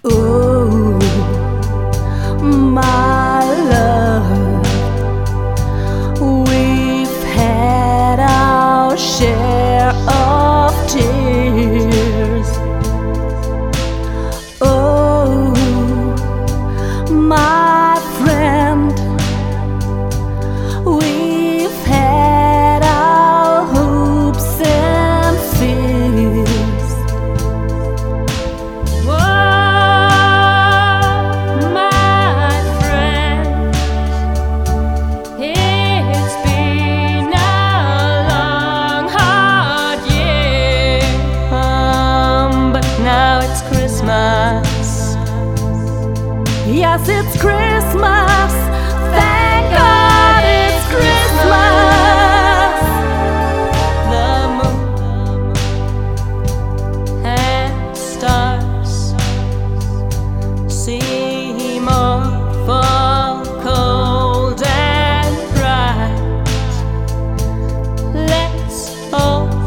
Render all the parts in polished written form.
Oh, my love, we've had our share of tears. Oh, my friend, we've had our hopes and fears. Yes, it's Christmas. Thank God it's Christmas. The moon and stars seem awful cold and bright. Let's hope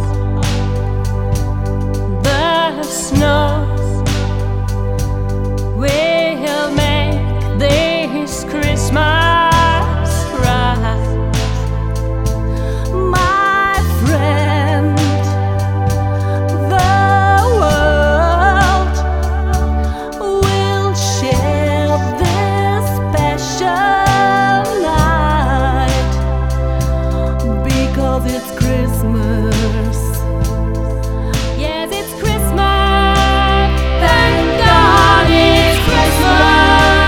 the snow Christmas right. My friend, the world will share this special night because it's Christmas. Yes, it's Christmas. Thank God it's Christmas.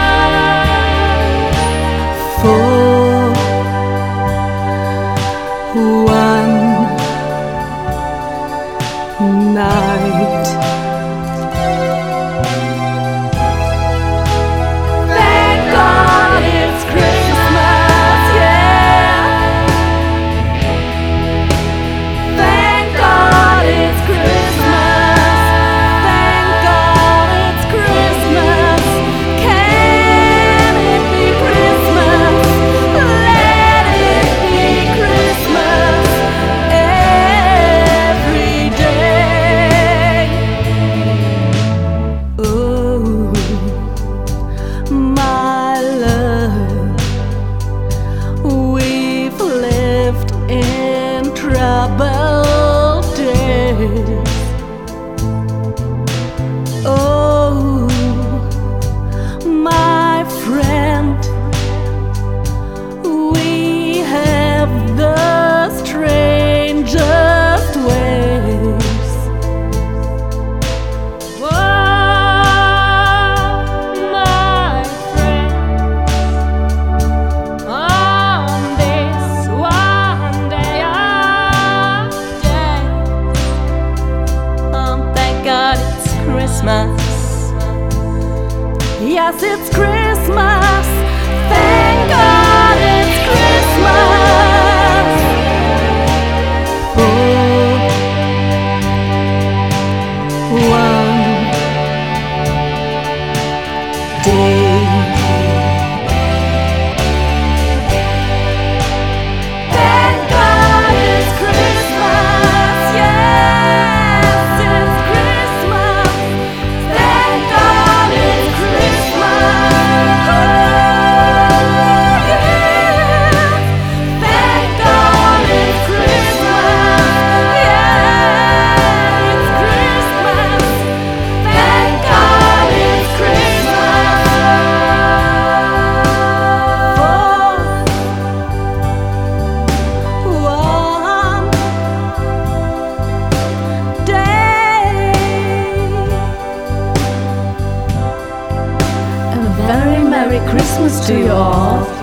For one night, thank God it's Christmas, yeah. Thank God it's Christmas. Thank God it's Christmas. Can it be Christmas? My love, we've lived in troubled days. Oh, my friend, we have the strangest ways. Christmas. Yes, it's Christmas. Thank God it's Christmas. For one day. Merry Christmas to you all.